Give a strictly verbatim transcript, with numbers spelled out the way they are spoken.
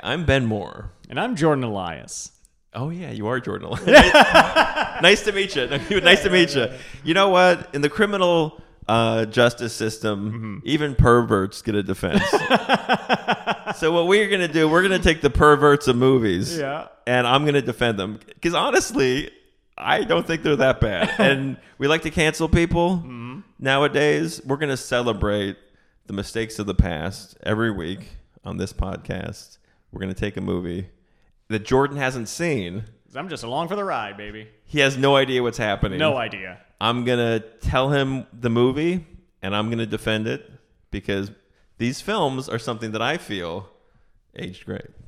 I'm Ben Moore. And I'm Jordan Elias. Oh, yeah, you are Jordan Elias. Nice to meet you. Nice to meet you. You know what? In the criminal uh, justice system, mm-hmm. even perverts get a defense. So what we're going to do, we're going to take the perverts of movies, yeah. and I'm going to defend them. Because honestly, I don't think they're that bad. And we like to cancel people. Mm-hmm. Nowadays, we're going to celebrate the mistakes of the past every week on this podcast. We're going to take a movie that Jordan hasn't seen. I'm just along for the ride, baby. He has no idea what's happening. No idea. I'm going to tell him the movie, and I'm going to defend it because these films are something that I feel aged great.